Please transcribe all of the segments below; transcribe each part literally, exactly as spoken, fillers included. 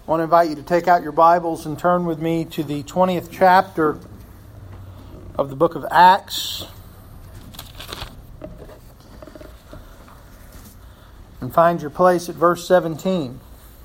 I want to invite you to take out your Bibles and turn with me to the twentieth chapter of the book of Acts. And find your place at verse seventeen.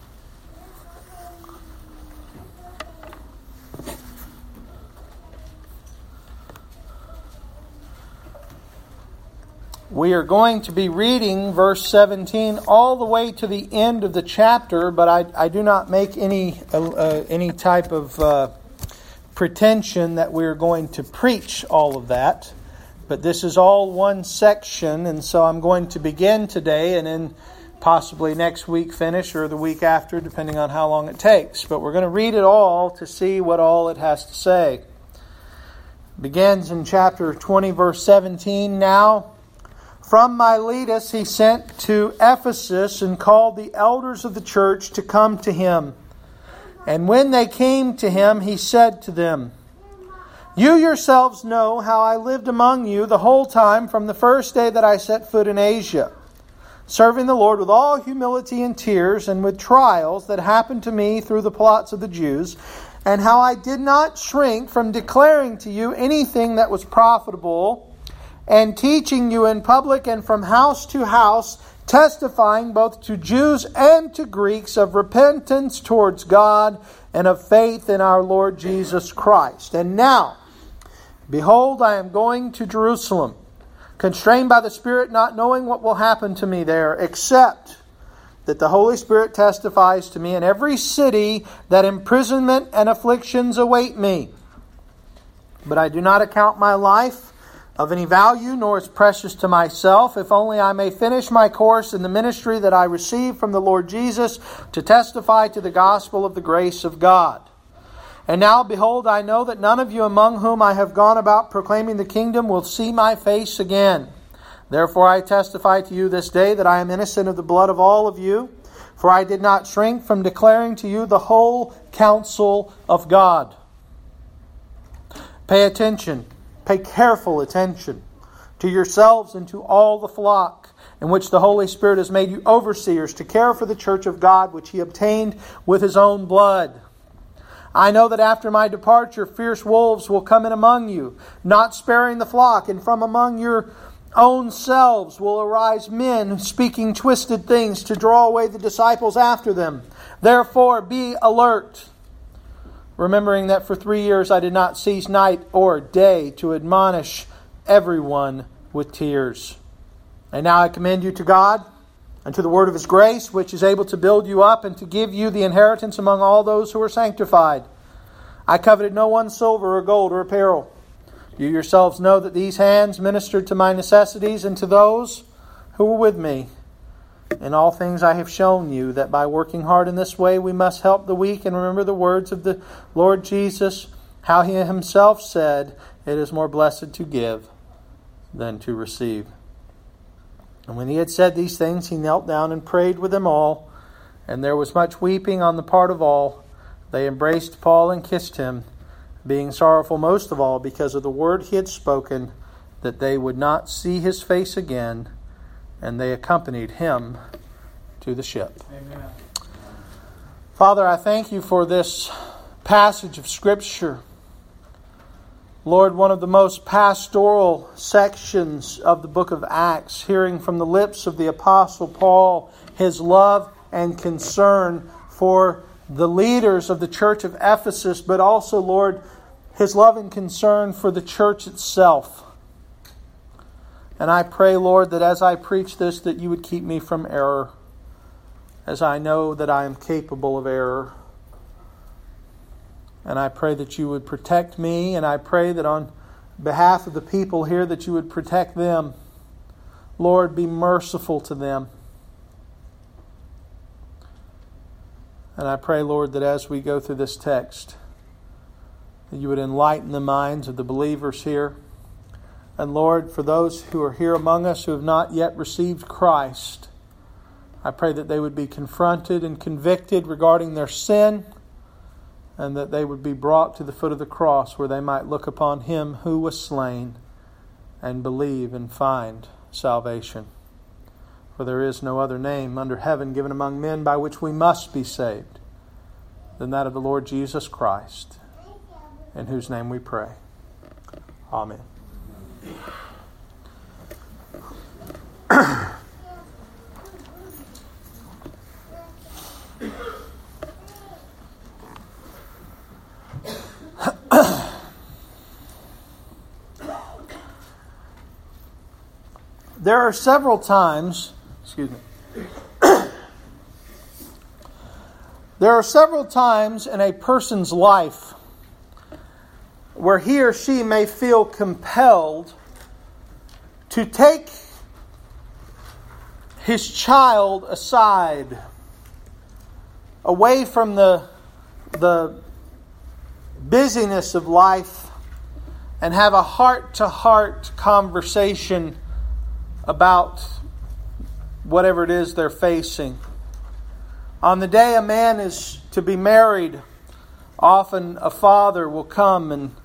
We are going to be reading verse seventeen all the way to the end of the chapter, but I, I do not make any uh, any type of uh, pretension that we're going to preach all of that. But this is all one section, and so I'm going to begin today and then possibly next week finish, or the week after, depending on how long it takes. But we're going to read it all to see what all it has to say. It begins in chapter twenty, verse seventeen. Now, from Miletus he sent to Ephesus and called the elders of the church to come to him. And when they came to him, he said to them, "You yourselves know how I lived among you the whole time from the first day that I set foot in Asia, serving the Lord with all humility and tears and with trials that happened to me through the plots of the Jews, and how I did not shrink from declaring to you anything that was profitable, and teaching you in public and from house to house, testifying both to Jews and to Greeks of repentance towards God and of faith in our Lord Jesus Christ. And now, behold, I am going to Jerusalem, constrained by the Spirit, not knowing what will happen to me there, except that the Holy Spirit testifies to me in every city that imprisonment and afflictions await me. But I do not account my life of any value, nor as precious to myself, if only I may finish my course in the ministry that I received from the Lord Jesus to testify to the gospel of the grace of God. And now, behold, I know that none of you among whom I have gone about proclaiming the kingdom will see my face again. Therefore I testify to you this day that I am innocent of the blood of all of you, for I did not shrink from declaring to you the whole counsel of God." Pay attention. Pay careful attention to yourselves and to all the flock in which the Holy Spirit has made you overseers to care for the church of God, which He obtained with His own blood. I know that after my departure, fierce wolves will come in among you, not sparing the flock, and from among your own selves will arise men speaking twisted things to draw away the disciples after them. Therefore, be alert, remembering that for three years I did not cease night or day to admonish everyone with tears. And now I commend you to God and to the word of His grace, which is able to build you up and to give you the inheritance among all those who are sanctified. I coveted no one's silver or gold or apparel. You yourselves know that these hands ministered to my necessities and to those who were with me. In all things I have shown you that by working hard in this way we must help the weak, and remember the words of the Lord Jesus, how He Himself said, "It is more blessed to give than to receive." And when He had said these things, He knelt down and prayed with them all, and there was much weeping on the part of all. They embraced Paul and kissed him, being sorrowful most of all because of the word He had spoken, that they would not see his face again. And they accompanied him to the ship. Amen. Father, I thank You for this passage of Scripture. Lord, one of the most pastoral sections of the book of Acts, hearing from the lips of the Apostle Paul his love and concern for the leaders of the church of Ephesus, but also, Lord, his love and concern for the church itself. And I pray, Lord, that as I preach this, that You would keep me from error, as I know that I am capable of error. And I pray that You would protect me, and I pray that on behalf of the people here, that You would protect them. Lord, be merciful to them. And I pray, Lord, that as we go through this text, that You would enlighten the minds of the believers here. And Lord, for those who are here among us who have not yet received Christ, I pray that they would be confronted and convicted regarding their sin, and that they would be brought to the foot of the cross where they might look upon Him who was slain and believe and find salvation. For there is no other name under heaven given among men by which we must be saved. than that of the Lord Jesus Christ, in whose name we pray. Amen. There are several times, excuse me, there are several times in a person's life where he or she may feel compelled to take his child aside, away from the, the busyness of life, and have a heart-to-heart conversation about whatever it is they're facing. On the day a man is to be married, often a father will come and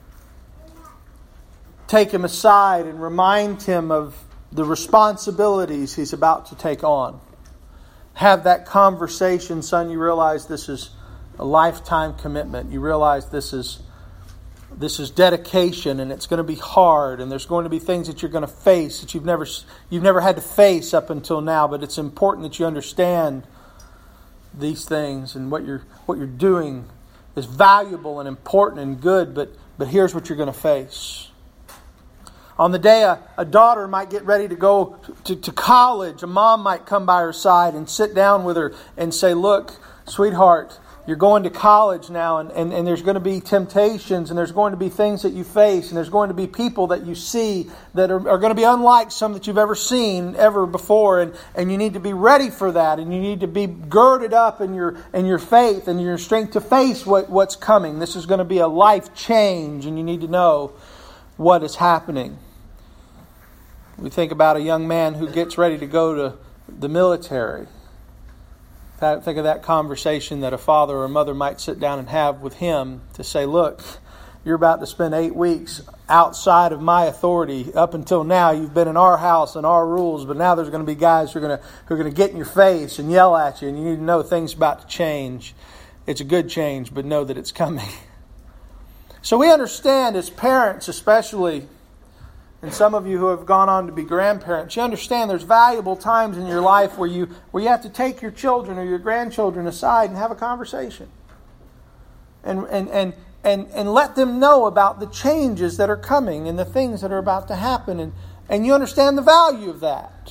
take him aside and remind him of the responsibilities he's about to take on. Have that conversation, son, you realize this is a lifetime commitment. You realize this is This is dedication, and it's going to be hard, and there's going to be things that you're going to face that you've never you've never had to face up until now. But it's important that you understand these things, and what you're what you're doing is valuable and important and good. But but here's what you're going to face. On the day a, a daughter might get ready to go to, to college, a mom might come by her side and sit down with her and say, "Look, sweetheart, you're going to college now, and, and, and there's going to be temptations, and there's going to be things that you face, and there's going to be people that you see that are, are going to be unlike some that you've ever seen ever before, and, and you need to be ready for that, and you need to be girded up in your in your faith and your strength to face what, what's coming. This is going to be a life change, and you need to know what is happening." We think about a young man who gets ready to go to the military. Think of that conversation that a father or a mother might sit down and have with him to say, "Look, you're about to spend eight weeks outside of my authority. Up until now, you've been in our house and our rules, but now there's going to be guys who are going to who are going to get in your face and yell at you, and you need to know things about to change. It's a good change, but know that it's coming." So we understand as parents, especially, and some of you who have gone on to be grandparents, you understand there's valuable times in your life where you where you have to take your children or your grandchildren aside and have a conversation. And and and and, and let them know about the changes that are coming and the things that are about to happen. And, and you understand the value of that.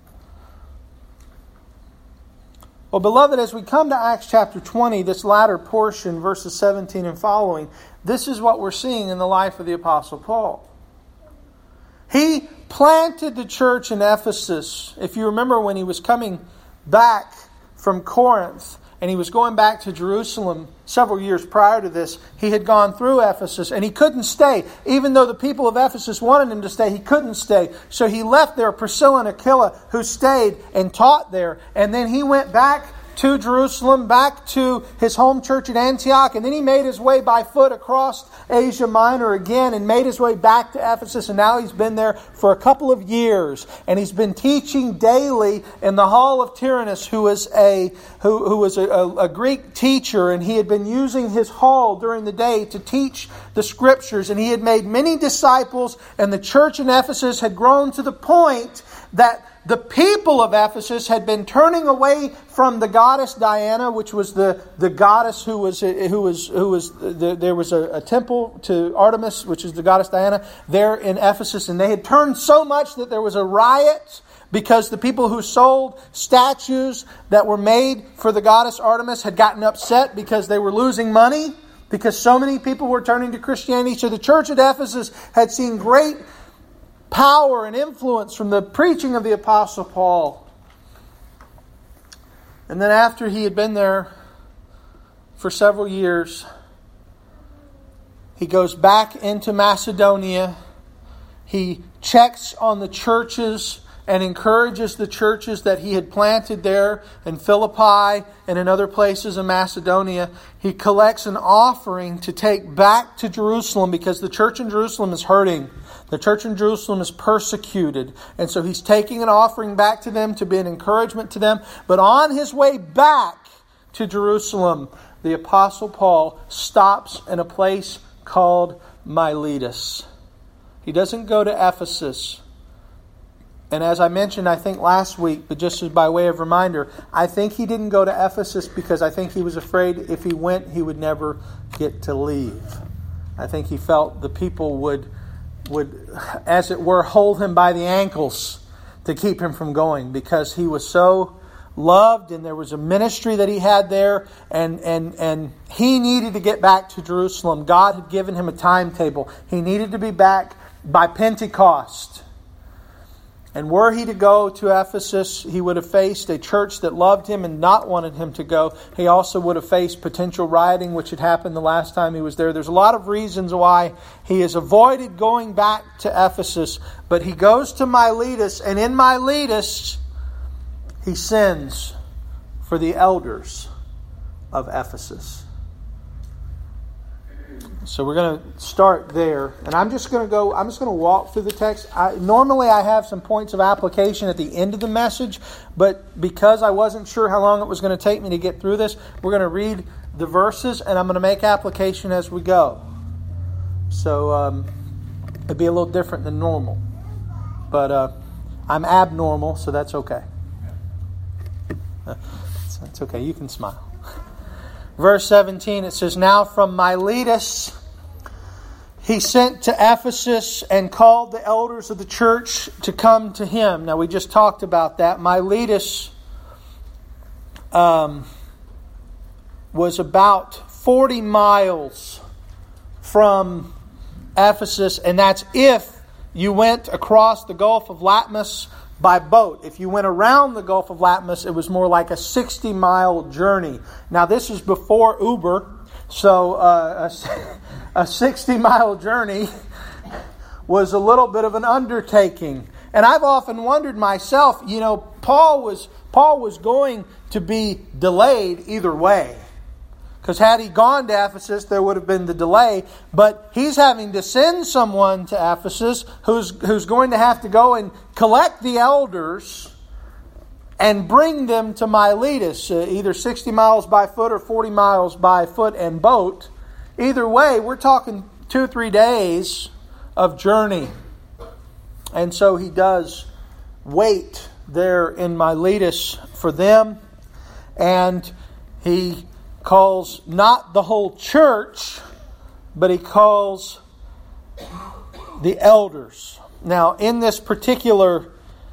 Well, beloved, as we come to Acts chapter twenty, this latter portion, verses seventeen and following, this is what we're seeing in the life of the Apostle Paul. He planted the church in Ephesus. If you remember when he was coming back from Corinth and he was going back to Jerusalem several years prior to this, he had gone through Ephesus and he couldn't stay. Even though the people of Ephesus wanted him to stay, he couldn't stay. So he left there Priscilla and Aquila, who stayed and taught there. And then he went back to Jerusalem, back to his home church at Antioch, and then he made his way by foot across Asia Minor again and made his way back to Ephesus, and now he's been there for a couple of years, and he's been teaching daily in the hall of Tyrannus, who was a who, who was a, a, a Greek teacher, and he had been using his hall during the day to teach the Scriptures, and he had made many disciples, and the church in Ephesus had grown to the point that the people of Ephesus had been turning away from the goddess Diana, which was the, the goddess who was who was who was the, there was a, a temple to Artemis, which is the goddess Diana, there in Ephesus, and they had turned so much that there was a riot because the people who sold statues that were made for the goddess Artemis had gotten upset because they were losing money because so many people were turning to Christianity. So the church at Ephesus had seen great power and influence from the preaching of the Apostle Paul. And then after he had been there for several years, he goes back into Macedonia. He checks on the churches and encourages the churches that he had planted there in Philippi and in other places in Macedonia. He collects an offering to take back to Jerusalem because the church in Jerusalem is hurting. The church in Jerusalem is persecuted. And so he's taking an offering back to them to be an encouragement to them. But on his way back to Jerusalem, the Apostle Paul stops in a place called Miletus. He doesn't go to Ephesus. And as I mentioned, I think last week, but just as by way of reminder, I think he didn't go to Ephesus because I think he was afraid if he went, he would never get to leave. I think he felt the people would, would, as it were, hold him by the ankles to keep him from going, because he was so loved and there was a ministry that he had there, and, and, and he needed to get back to Jerusalem. God had given him a timetable. He needed to be back by Pentecost. And were he to go to Ephesus, he would have faced a church that loved him and not wanted him to go. He also would have faced potential rioting, which had happened the last time he was there. There's a lot of reasons why he has avoided going back to Ephesus. But he goes to Miletus, and in Miletus, he sends for the elders of Ephesus. So we're going to start there, and I'm just going to go. I'm just going to walk through the text. I, normally, I have some points of application at the end of the message, but because I wasn't sure how long it was going to take me to get through this, we're going to read the verses, and I'm going to make application as we go. So um, it'd be a little different than normal, but uh, I'm abnormal, so that's okay. That's okay. You can smile. Verse seventeen, it says, "Now from Miletus he sent to Ephesus and called the elders of the church to come to him." Now we just talked about that. Miletus um, was about forty miles from Ephesus, and that's if you went across the Gulf of Latmus by boat. If you went around the Gulf of Latmus, it was more like a sixty-mile journey. Now, this is before Uber, so uh, a, a sixty-mile journey was a little bit of an undertaking. And I've often wondered myself, you know, Paul was Paul was going to be delayed either way. Because had he gone to Ephesus, there would have been the delay. But he's having to send someone to Ephesus who's who's going to have to go and collect the elders and bring them to Miletus, uh, either sixty miles by foot or forty miles by foot and boat. Either way, we're talking two or three days of journey. And so he does wait there in Miletus for them. And he calls not the whole church, but he calls the elders. Now, in this particular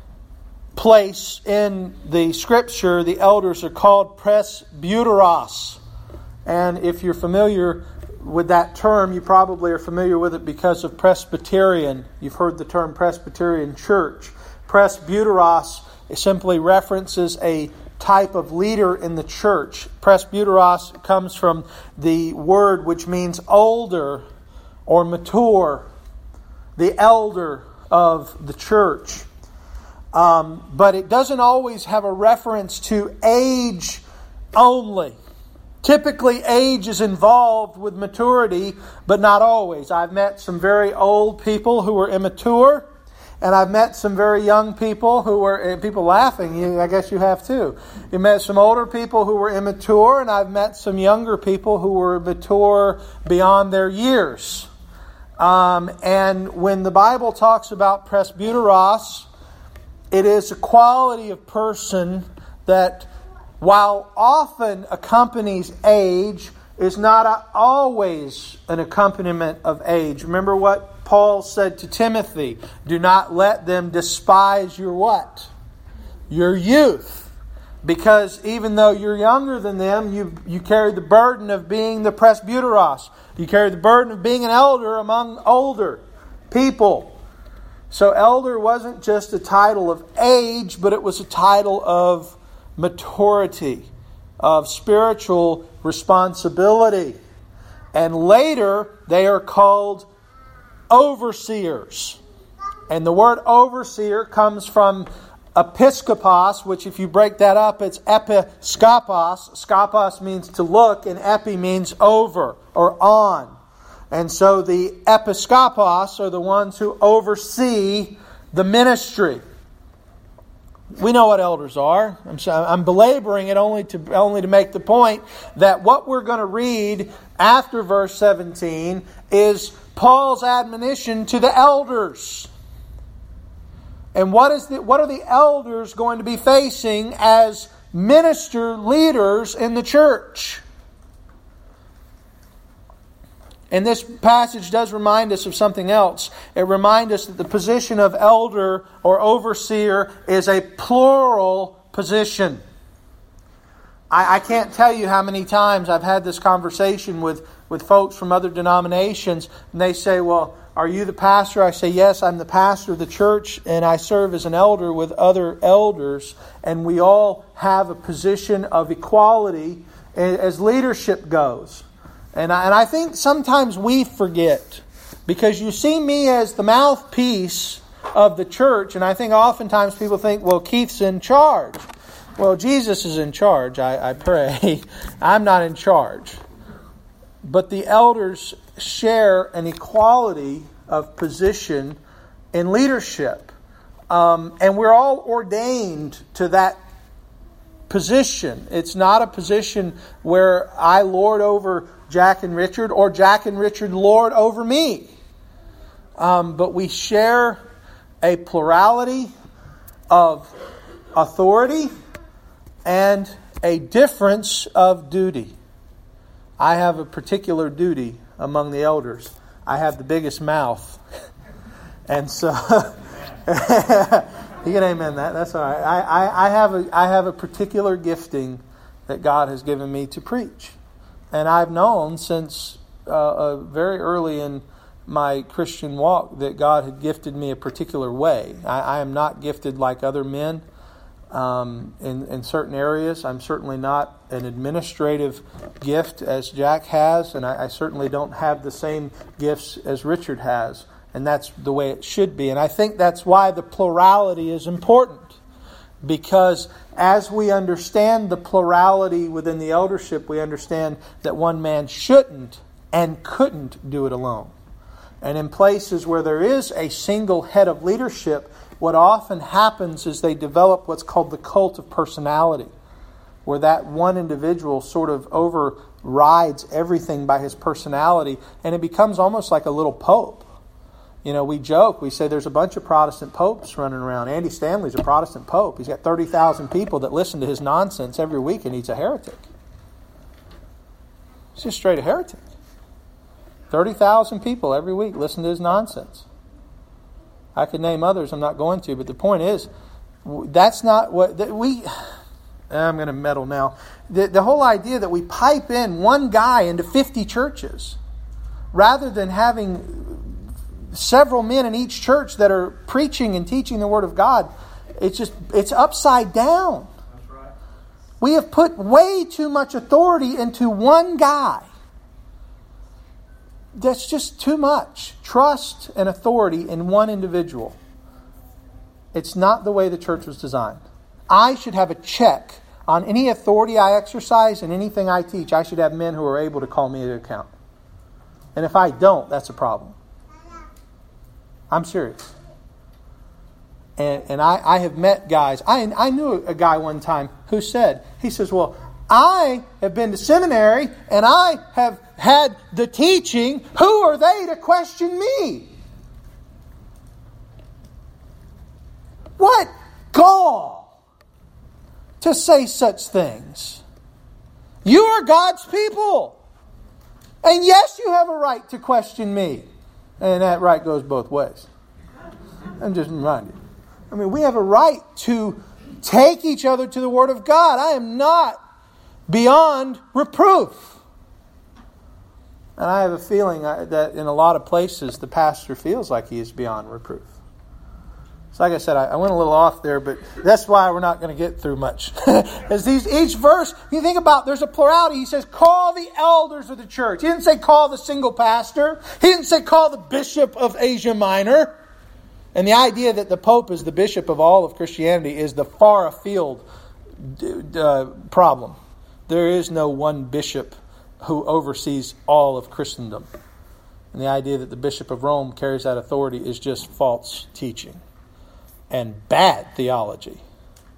place in the Scripture, the elders are called presbyteros. And if you're familiar with that term, you probably are familiar with it because of Presbyterian. You've heard the term Presbyterian church. Presbyteros simply references a type of leader in the church. Presbyteros comes from the word which means older or mature, the elder of the church. Um, but it doesn't always have a reference to age only. Typically, age is involved with maturity, but not always. I've met some very old people who were immature, and I've met some very young people who were, and people laughing, you, I guess you have too. You met some older people who were immature, and I've met some younger people who were mature beyond their years. Um, and when the Bible talks about presbyteros, it is a quality of person that, while often accompanies age, is not a, always an accompaniment of age. Remember what Paul said to Timothy, do not let them despise your what? Your youth. Because even though you're younger than them, you, you carry the burden of being the presbyteros. You carry the burden of being an elder among older people. So elder wasn't just a title of age, but it was a title of maturity, of spiritual responsibility. And later, they are called overseers. And the word overseer comes from episkopos, which if you break that up, it's episkopos. Skopos means to look, and epi means over or on. And so the episkopos are the ones who oversee the ministry. We know what elders are. I'm, I'm belaboring it only to only to make the point that what we're going to read after verse seventeen is Paul's admonition to the elders. And what is the, what are the elders going to be facing as minister leaders in the church? And this passage does remind us of something else. It reminds us that the position of elder or overseer is a plural position. I, I can't tell you how many times I've had this conversation with, with folks from other denominations, and they say, well, are you the pastor? I say, yes, I'm the pastor of the church, and I serve as an elder with other elders, and we all have a position of equality as leadership goes. And I, and I think sometimes we forget, because you see me as the mouthpiece of the church, and I think oftentimes people think, well, Keith's in charge. Well, Jesus is in charge, I, I pray. I'm not in charge. But the elders share an equality of position in leadership. Um, and we're all ordained to that position. It's not a position where I lord over Jack and Richard, or Jack and Richard lord over me. Um, but we share a plurality of authority and a difference of duty. I have a particular duty among the elders. I have the biggest mouth. And so, you can amen that. That's all right. I, I, I, have a, I have a particular gifting that God has given me to preach. And I've known since uh, uh, very early in my Christian walk that God had gifted me a particular way. I, I am not gifted like other men um, in, in certain areas. I'm certainly not an administrative gift as Jack has, and I, I certainly don't have the same gifts as Richard has. And that's the way it should be. And I think that's why the plurality is important. Because as we understand the plurality within the eldership, we understand that one man shouldn't and couldn't do it alone. And in places where there is a single head of leadership, what often happens is they develop what's called the cult of personality, where that one individual sort of overrides everything by his personality, and it becomes almost like a little pope. You know, we joke, we say there's a bunch of Protestant popes running around. Andy Stanley's a Protestant pope. He's got thirty thousand people that listen to his nonsense every week, and he's a heretic. He's just straight a heretic. thirty thousand people every week listen to his nonsense. I could name others, I'm not going to, but the point is, that's not what that we... I'm going to meddle now. The, the whole idea that we pipe in one guy into fifty churches, rather than having several men in each church that are preaching and teaching the Word of God, it's just, it's upside down. That's right. We have put way too much authority into one guy. That's just too much trust and authority in one individual. It's not the way the church was designed. I should have a check on any authority I exercise and anything I teach. I should have men who are able to call me to account. And if I don't, that's a problem. I'm serious. And and I, I have met guys. I I knew a guy one time who said, he says, well, I have been to seminary and I have had the teaching. Who are they to question me? What gall to say such things. You are God's people. And yes, you have a right to question me. And that right goes both ways. I'm just reminding you. I mean, we have a right to take each other to the Word of God. I am not beyond reproof. And I have a feeling that in a lot of places the pastor feels like he is beyond reproof. So like I said, I went a little off there, but that's why we're not going to get through much. As these each verse, you think about, there's a plurality. He says, call the elders of the church. He didn't say call the single pastor. He didn't say call the bishop of Asia Minor. And the idea that the Pope is the bishop of all of Christianity is the far afield uh, problem. There is no one bishop who oversees all of Christendom. And the idea that the Bishop of Rome carries that authority is just false teaching and bad theology.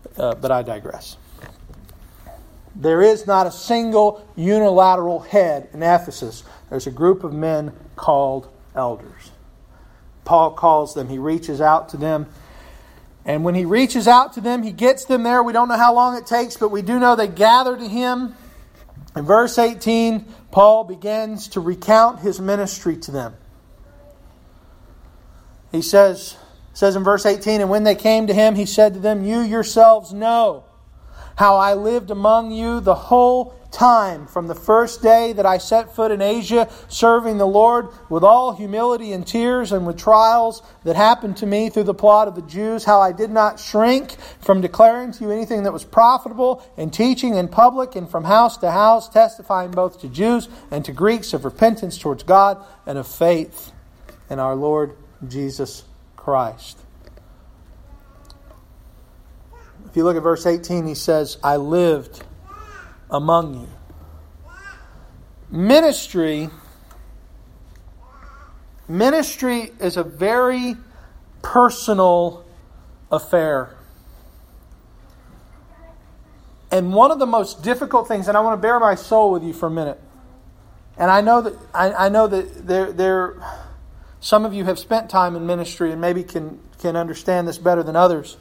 Uh, but I digress. There is not a single unilateral head in Ephesus. There's a group of men called elders. Paul calls them. He reaches out to them. And when he reaches out to them, he gets them there. We don't know how long it takes, but we do know they gather to him. In verse eighteen, Paul begins to recount his ministry to them. He says, says in verse eighteen, and when they came to him, he said to them, you yourselves know how I lived among you the whole time from the first day that I set foot in Asia, serving the Lord with all humility and tears and with trials that happened to me through the plot of the Jews, how I did not shrink from declaring to you anything that was profitable and teaching in public and from house to house, testifying both to Jews and to Greeks of repentance towards God and of faith in our Lord Jesus Christ. If you look at verse eighteen, he says, I lived among you. Ministry, ministry is a very personal affair. And one of the most difficult things, and I want to bare my soul with you for a minute. And I know that I, I know that there there some of you have spent time in ministry and maybe can, can understand this better than others.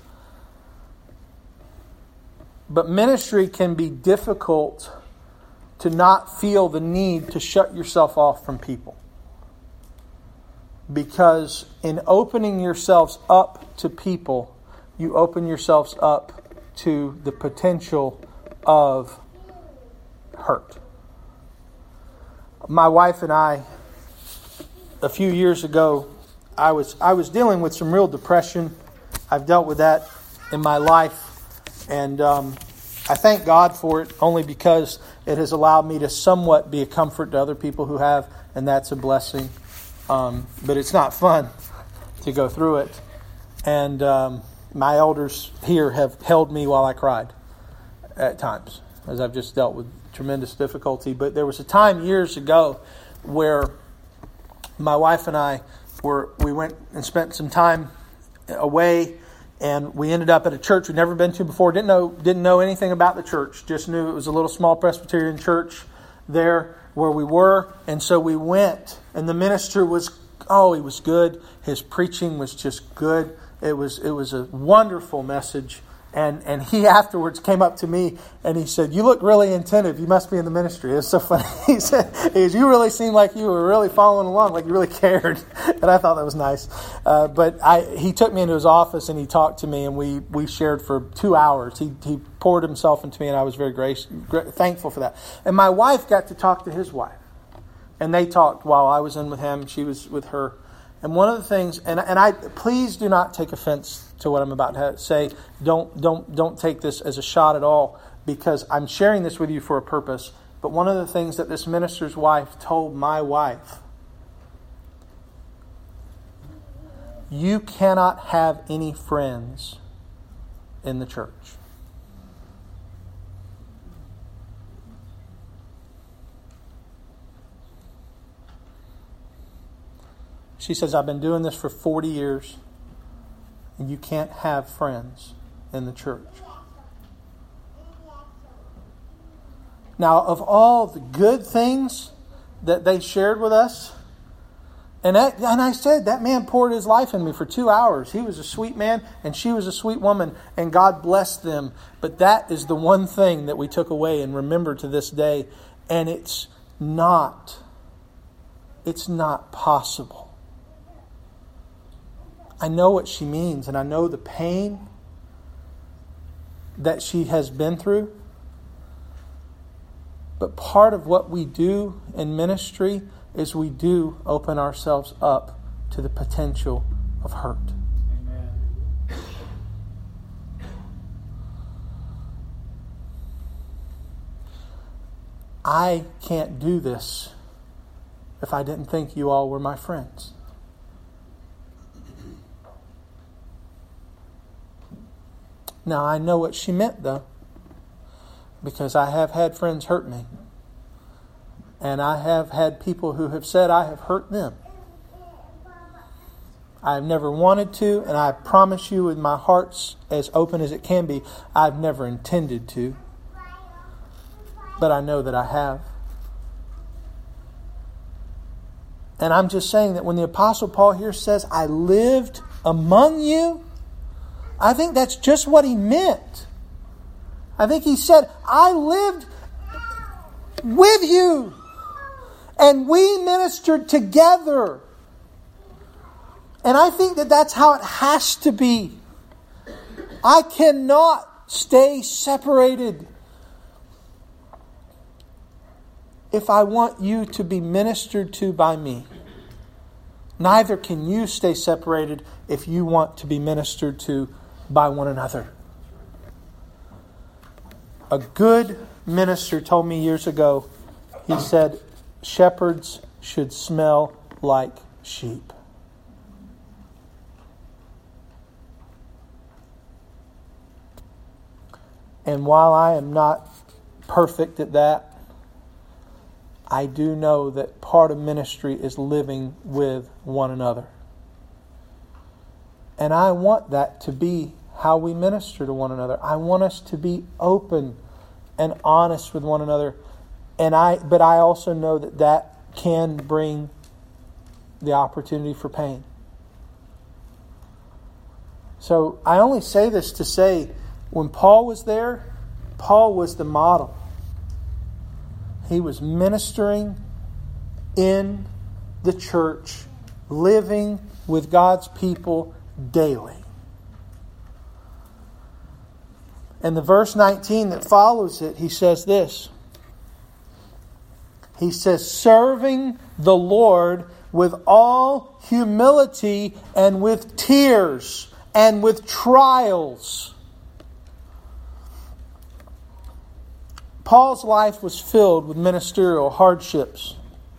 But ministry can be difficult to not feel the need to shut yourself off from people. Because in opening yourselves up to people, you open yourselves up to the potential of hurt. My wife and I, a few years ago, I was I was dealing with some real depression. I've dealt with that in my life. And um, I thank God for it only because it has allowed me to somewhat be a comfort to other people who have, and that's a blessing. Um, but it's not fun to go through it. And um, my elders here have held me while I cried at times, as I've just dealt with tremendous difficulty. But there was a time years ago where my wife and I were we went and spent some time away. And we ended up at a church we'd never been to before. Didn't know didn't know anything about the church. Just knew it was a little small Presbyterian church there where we were. And so we went. And the minister was, oh, he was good. His preaching was just good. It was it was a wonderful message. And and he afterwards came up to me and he said, you look really attentive. You must be in the ministry. It's so funny. He said, he goes, you really seemed like you were really following along, like you really cared. And I thought that was nice. Uh, but I he took me into his office and he talked to me and we, we shared for two hours. He he poured himself into me and I was very gracious, thankful for that. And my wife got to talk to his wife. And they talked while I was in with him. She was with her. And one of the things, and and I please do not take offense to what I'm about to say. Don't don't don't take this as a shot at all, because I'm sharing this with you for a purpose. But one of the things that this minister's wife told my wife, you cannot have any friends in the church. She says, I've been doing this for forty years, and you can't have friends in the church. Now, of all the good things that they shared with us, and, that, and I said, that man poured his life in me for two hours. He was a sweet man, and she was a sweet woman, and God blessed them. But that is the one thing that we took away and remember to this day, and it's not, it's not possible. I know what she means, and I know the pain that she has been through. But part of what we do in ministry is we do open ourselves up to the potential of hurt. Amen. I can't do this if I didn't think you all were my friends. Now, I know what she meant, though, because I have had friends hurt me. And I have had people who have said I have hurt them. I've never wanted to, and I promise you with my heart's as open as it can be, I've never intended to. But I know that I have. And I'm just saying that when the Apostle Paul here says, I lived among you, I think that's just what he meant. I think he said, I lived with you. And we ministered together. And I think that that's how it has to be. I cannot stay separated if I want you to be ministered to by me. Neither can you stay separated if you want to be ministered to by one another. A good minister told me years ago, he said, shepherds should smell like sheep. And while I am not perfect at that, I do know that part of ministry is living with one another. And I want that to be how we minister to one another. I want us to be open and honest with one another. And I, but I also know that that can bring the opportunity for pain. So I only say this to say, when Paul was there, Paul was the model. He was ministering in the church, living with God's people daily. And the verse nineteen that follows it, he says this. He says, serving the Lord with all humility and with tears and with trials. Paul's life was filled with ministerial hardships.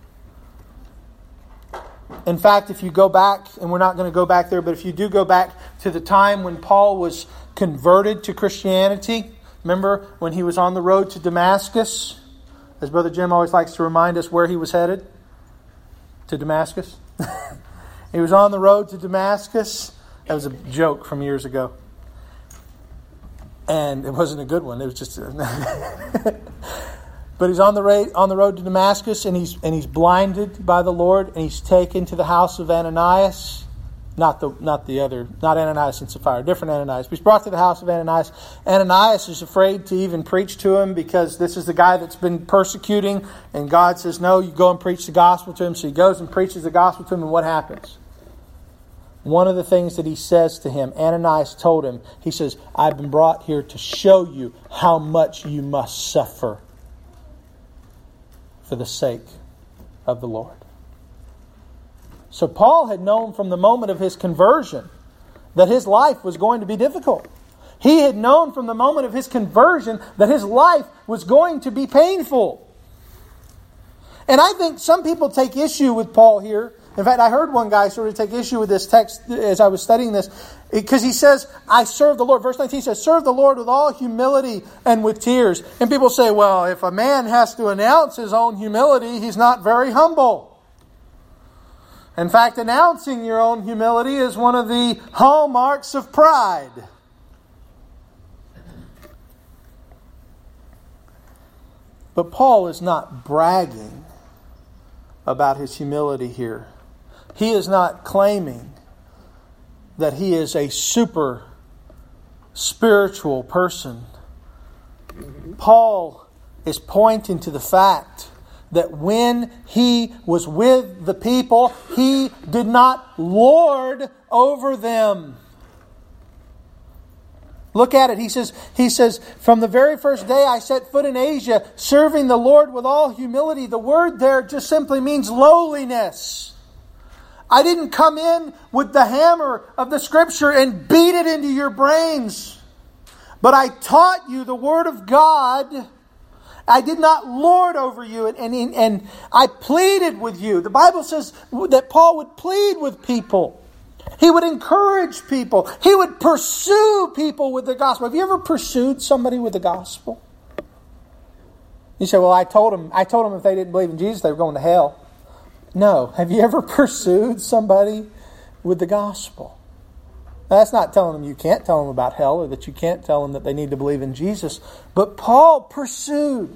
In fact, if you go back, and we're not going to go back there, but if you do go back to the time when Paul was converted to Christianity, remember when he was on the road to Damascus? As Brother Jim always likes to remind us where he was headed. To Damascus. He was on the road to Damascus. That was a joke from years ago. And it wasn't a good one. It was just a But he's on the road on the road to Damascus, and he's and he's blinded by the Lord, and he's taken to the house of Ananias. Not the not the other, not Ananias and Sapphira, different Ananias. But he's brought to the house of Ananias. Ananias is afraid to even preach to him because this is the guy that's been persecuting. And God says, no, you go and preach the gospel to him. So he goes and preaches the gospel to him. And what happens? One of the things that he says to him, Ananias told him, he says, I've been brought here to show you how much you must suffer for the sake of the Lord. So Paul had known from the moment of his conversion that his life was going to be difficult. He had known from the moment of his conversion that his life was going to be painful. And I think some people take issue with Paul here. In fact, I heard one guy sort of take issue with this text as I was studying this, because he says, I serve the Lord. Verse nineteen says, serve the Lord with all humility and with tears. And people say, well, if a man has to announce his own humility, he's not very humble. In fact, announcing your own humility is one of the hallmarks of pride. But Paul is not bragging about his humility here. He is not claiming that he is a super spiritual person. Paul is pointing to the fact that when he was with the people, he did not lord over them. Look at it. He says, he says, from the very first day I set foot in Asia, serving the Lord with all humility. The word there just simply means lowliness. I didn't come in with the hammer of the Scripture and beat it into your brains. But I taught you the Word of God. I did not lord over you, and, and, and I pleaded with you. The Bible says that Paul would plead with people. He would encourage people. He would pursue people with the gospel. Have you ever pursued somebody with the gospel? You say, well, I told them, I told them if they didn't believe in Jesus, they were going to hell. No. Have you ever pursued somebody with the gospel. Now, that's not telling them you can't tell them about hell or that you can't tell them that they need to believe in Jesus. But Paul pursued.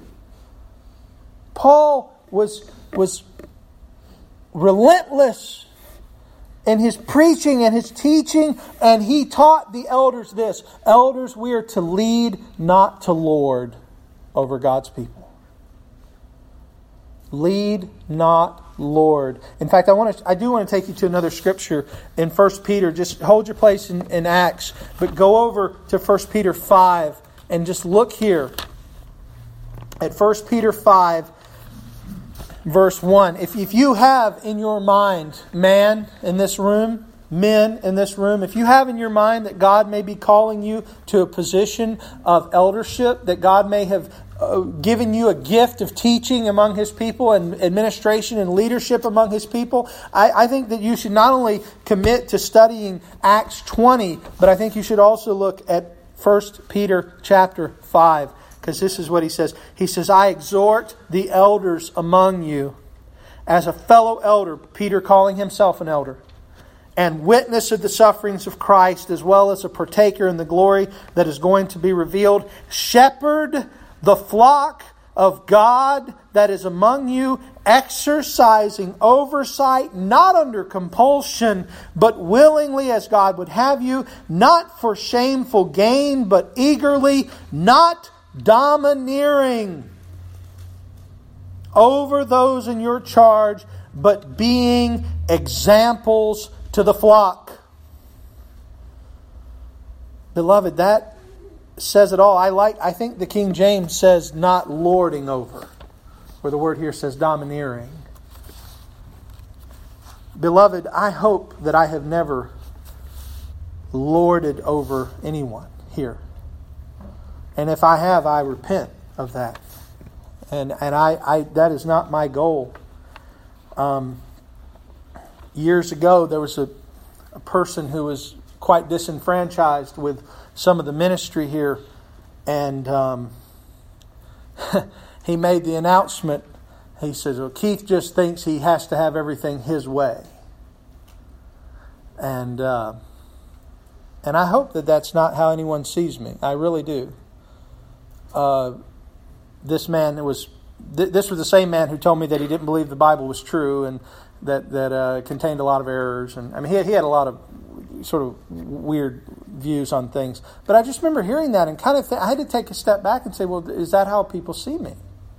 Paul was, was relentless in his preaching and his teaching, and he taught the elders this. Elders, we are to lead, not to lord over God's people. Lead, not lord. In fact, I want to. I do want to take you to another scripture in First Peter. Just hold your place in, in Acts, but go over to First Peter five and just look here at First Peter five, verse one. If, if you have in your mind, man in this room, men in this room, if you have in your mind that God may be calling you to a position of eldership, that God may have uh, given you a gift of teaching among His people and administration and leadership among His people, I, I think that you should not only commit to studying Acts twenty, but I think you should also look at First Peter chapter five. Because this is what he says. He says, I exhort the elders among you as a fellow elder, Peter calling himself an elder, and witness of the sufferings of Christ, as well as a partaker in the glory that is going to be revealed. Shepherd the flock of God that is among you, exercising oversight, not under compulsion, but willingly as God would have you, not for shameful gain, but eagerly, not domineering over those in your charge, but being examples to the flock. Beloved, that says it all. I like. I think the King James says not lording over, where the word here says domineering. Beloved, I hope that I have never lorded over anyone here. And if I have, I repent of that. And and I, I that is not my goal. Um, years ago, there was a, a person who was quite disenfranchised with some of the ministry here. And um, he made the announcement. He says, well, Keith just thinks he has to have everything his way. And, uh, and I hope that that's not how anyone sees me. I really do. Uh, this man was th- this was the same man who told me that he didn't believe the Bible was true and that that uh, contained a lot of errors, and I mean he had, he had a lot of sort of weird views on things. But I just remember hearing that and kind of th- I had to take a step back and say, well, is that how people see me?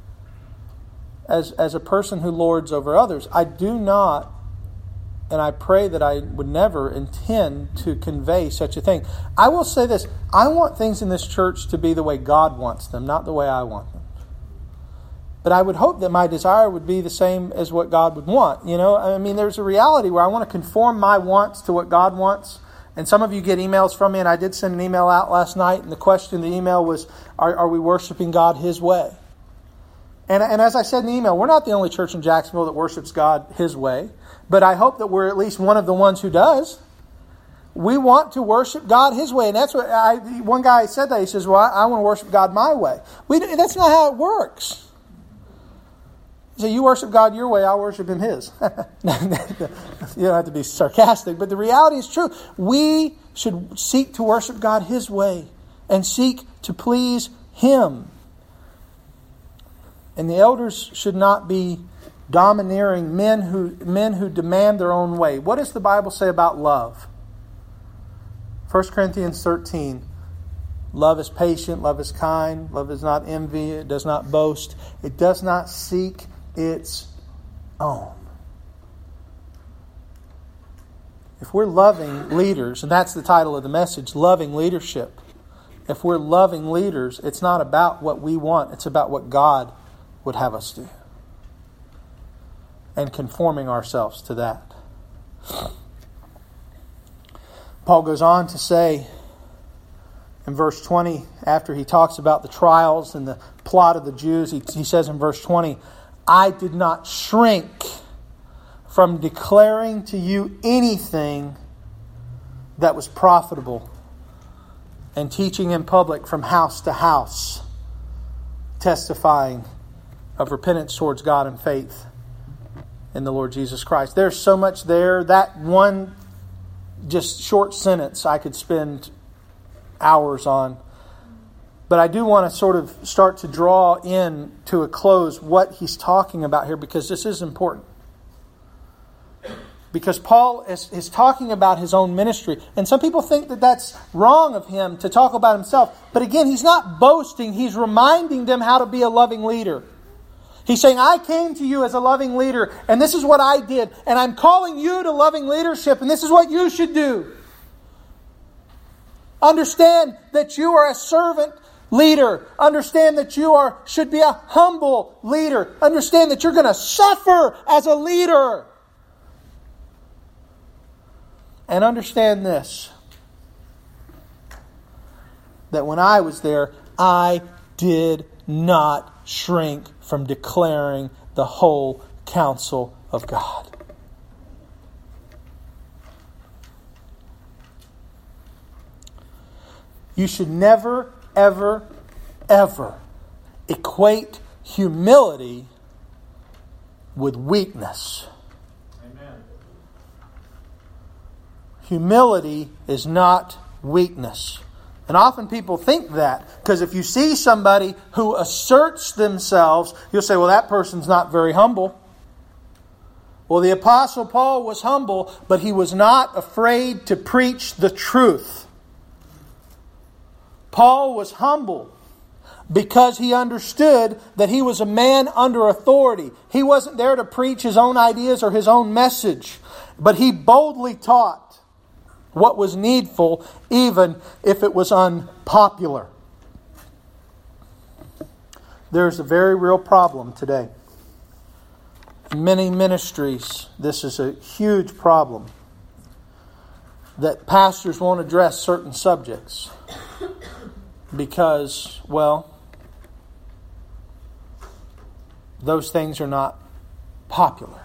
As as a person who lords over others? I do not, and I pray that I would never intend to convey such a thing. I will say this. I want things in this church to be the way God wants them, not the way I want them. But I would hope that my desire would be the same as what God would want. You know, I mean, there's a reality where I want to conform my wants to what God wants. And some of you get emails from me, and I did send an email out last night, and the question in the email was, are, are we worshiping God His way? And, and as I said in the email, we're not the only church in Jacksonville that worships God His way. But I hope that we're at least one of the ones who does. We want to worship God His way. And that's what I, one guy said that. He says, well, I, I want to worship God my way. We, that's not how it works. So you worship God your way, I'll worship Him His. You don't have to be sarcastic, but the reality is true. We should seek to worship God His way and seek to please Him. And the elders should not be domineering men who men who demand their own way. What does the Bible say about love? First Corinthians thirteen. Love is patient, love is kind, love is not envy, it does not boast, it does not seek its own. If we're loving leaders, and that's the title of the message, loving leadership. If we're loving leaders, it's not about what we want, it's about what God would have us do. And conforming ourselves to that. Paul goes on to say in verse twenty, after he talks about the trials and the plot of the Jews, he, he says in verse twenty, I did not shrink from declaring to you anything that was profitable and teaching in public from house to house, testifying of repentance towards God and faith in the Lord Jesus Christ. There's so much there. That one just short sentence I could spend hours on. But I do want to sort of start to draw in to a close what he's talking about here, because this is important. Because Paul is, is talking about his own ministry. And some people think that that's wrong of him to talk about himself. But again, he's not boasting. He's reminding them how to be a loving leader. He's saying, I came to you as a loving leader, and this is what I did. And I'm calling you to loving leadership, and this is what you should do. Understand that you are a servant leader. Understand that you are should be a humble leader. Understand that you're going to suffer as a leader. And understand this, that when I was there, I did not shrink from declaring the whole counsel of God. You should never, ever, ever equate humility with weakness. Humility is not weakness. And often people think that, because if you see somebody who asserts themselves, you'll say, well, that person's not very humble. Well, the Apostle Paul was humble, but he was not afraid to preach the truth. Paul was humble because he understood that he was a man under authority. He wasn't there to preach his own ideas or his own message, but he boldly taught what was needful, even if it was unpopular. There's a very real problem today. In many ministries, this is a huge problem, that pastors won't address certain subjects because, well, those things are not popular.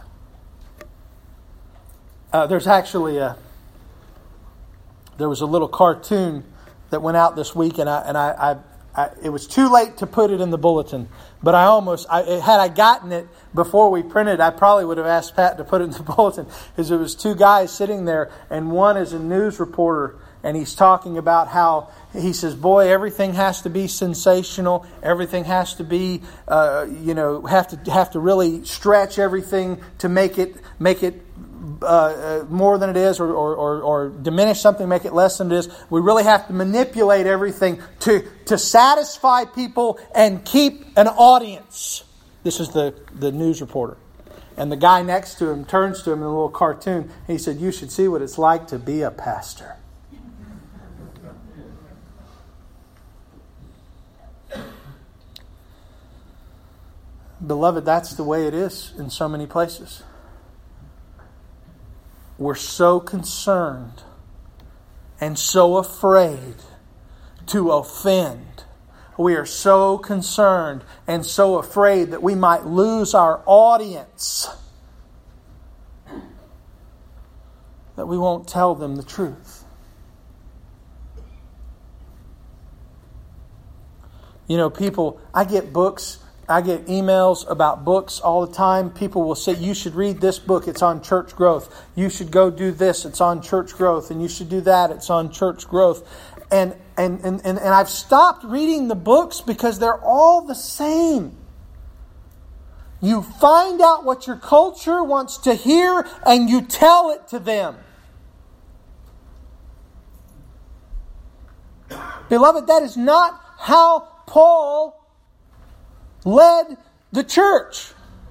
Uh, there's actually a There was a little cartoon that went out this week, and I and I, I, I it was too late to put it in the bulletin. But I almost, I, had I gotten it before we printed, I probably would have asked Pat to put it in the bulletin, because there was two guys sitting there, and one is a news reporter, and he's talking about how he says, "Boy, everything has to be sensational. Everything has to be, uh, you know, have to have to really stretch everything to make it make it." Uh, uh, more than it is, or, or, or, or diminish something, make it less than it is. We really have to manipulate everything to, to satisfy people and keep an audience." This is the, the news reporter. And the guy next to him turns to him in a little cartoon. And he said, "You should see what it's like to be a pastor." Beloved, that's the way it is in so many places. We're so concerned and so afraid to offend. We are so concerned and so afraid that we might lose our audience that we won't tell them the truth. You know, people, I get books, I get emails about books all the time. People will say, "You should read this book. It's on church growth. You should go do this. It's on church growth. And you should do that. It's on church growth." And and and, and, and I've stopped reading the books because they're all the same. You find out what your culture wants to hear and you tell it to them. Beloved, that is not how Paul led the church.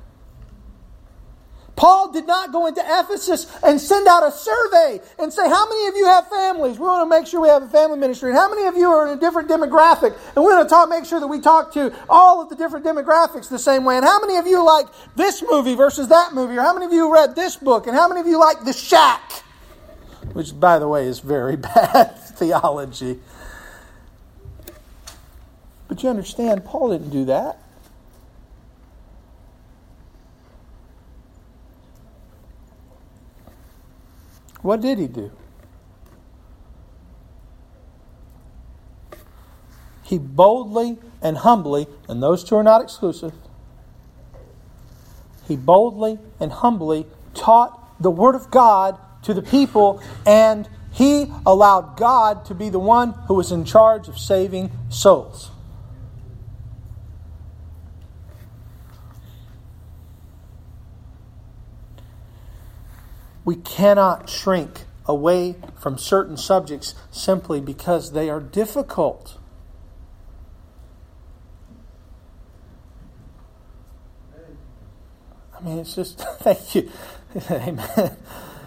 Paul did not go into Ephesus and send out a survey and say, "How many of you have families? We want to make sure we have a family ministry. And how many of you are in a different demographic? And we want to talk, make sure that we talk to all of the different demographics the same way. And how many of you like this movie versus that movie? Or how many of you read this book? And how many of you like The Shack?" Which, by the way, is very bad theology. But you understand, Paul didn't do that. What did he do? He boldly and humbly, and those two are not exclusive, he boldly and humbly taught the Word of God to the people and He allowed God to be the one who was in charge of saving souls. We cannot shrink away from certain subjects simply because they are difficult. I mean, it's just, thank you. Amen.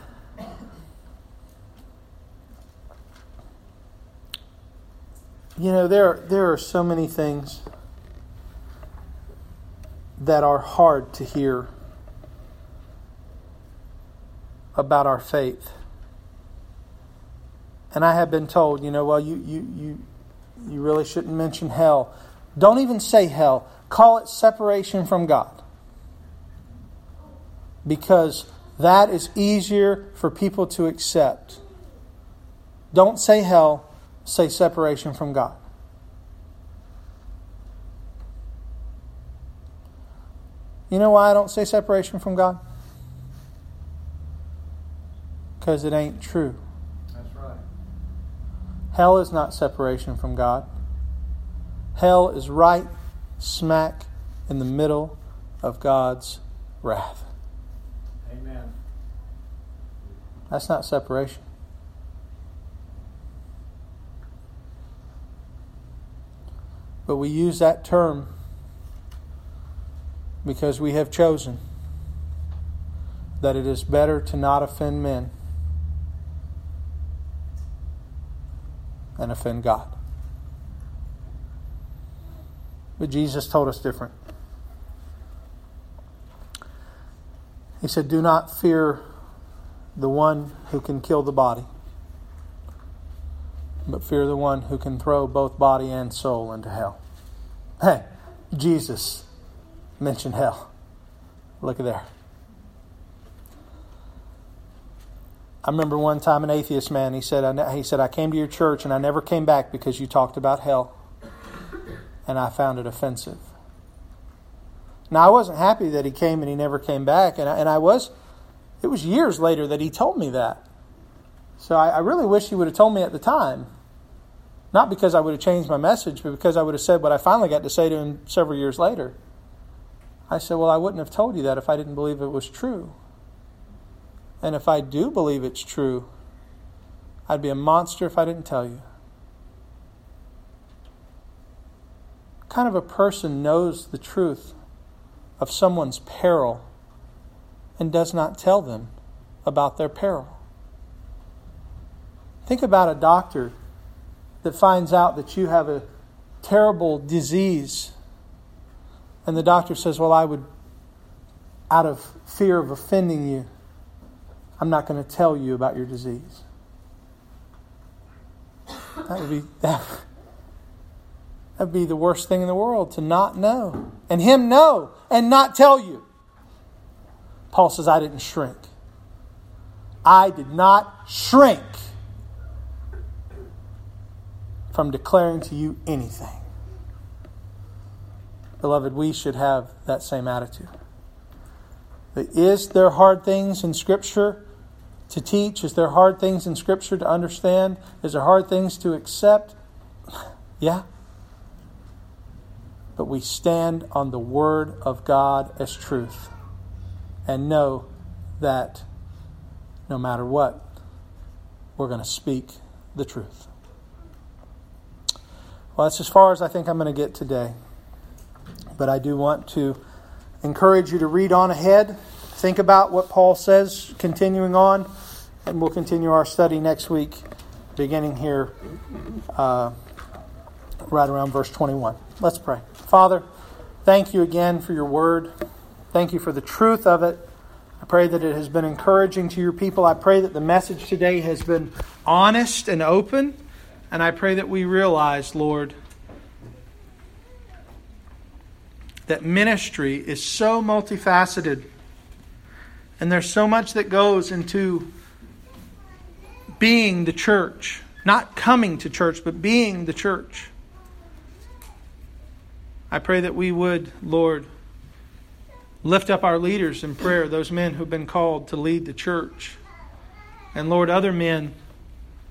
You know, there, there are so many things that are hard to hear about our faith. And I have been told, you know, well, you, you, you, you really shouldn't mention hell. Don't even say hell. Call it separation from God. Because that is easier for people to accept. Don't say hell, say separation from God. You know why I don't say separation from God? Because it ain't true. That's right. Hell is not separation from God. Hell is right smack in the middle of God's wrath. Amen. That's not separation. But we use that term because we have chosen that it is better to not offend men and offend God. But Jesus told us different. He said, do not fear the one who can kill the body, but fear the one who can throw both body and soul into hell. Hey, Jesus mentioned hell. Look at there. I remember one time an atheist man, he said, I, he said, I came to your church and I never came back because you talked about hell. And I found it offensive. Now, I wasn't happy that he came and he never came back. And I, and I was, it was years later that he told me that. So I, I really wish he would have told me at the time. Not because I would have changed my message, but because I would have said what I finally got to say to him several years later. I said, well, I wouldn't have told you that if I didn't believe it was true. And if I do believe it's true, I'd be a monster if I didn't tell you. What kind of a person knows the truth of someone's peril and does not tell them about their peril? Think about a doctor that finds out that you have a terrible disease, and the doctor says, well, I would, out of fear of offending you, I'm not going to tell you about your disease. That would be that would be the worst thing in the world, to not know. And him know and not tell you. Paul says, I didn't shrink. I did not shrink from declaring to you anything. Beloved, we should have that same attitude. Is there hard things in Scripture to teach? Is there hard things in Scripture to understand? Is there hard things to accept? Yeah. But we stand on the Word of God as truth and know that no matter what, we're going to speak the truth. Well, that's as far as I think I'm going to get today. But I do want to encourage you to read on ahead. Think about what Paul says, continuing on. And we'll continue our study next week, beginning here uh, right around verse twenty-one. Let's pray. Father, thank you again for your word. Thank you for the truth of it. I pray that it has been encouraging to your people. I pray that the message today has been honest and open. And I pray that we realize, Lord, that ministry is so multifaceted. And there's so much that goes into being the church. Not coming to church, but being the church. I pray that we would, Lord, lift up our leaders in prayer, those men who've been called to lead the church. And Lord, other men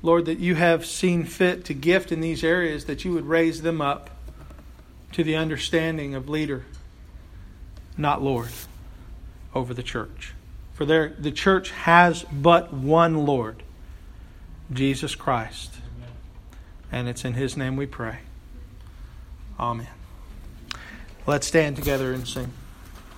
Lord, that you have seen fit to gift in these areas, that you would raise them up to the understanding of leader, not Lord, over the church. For there, the church has but one Lord, Jesus Christ. And it's in His name we pray. Amen. Let's stand together and sing.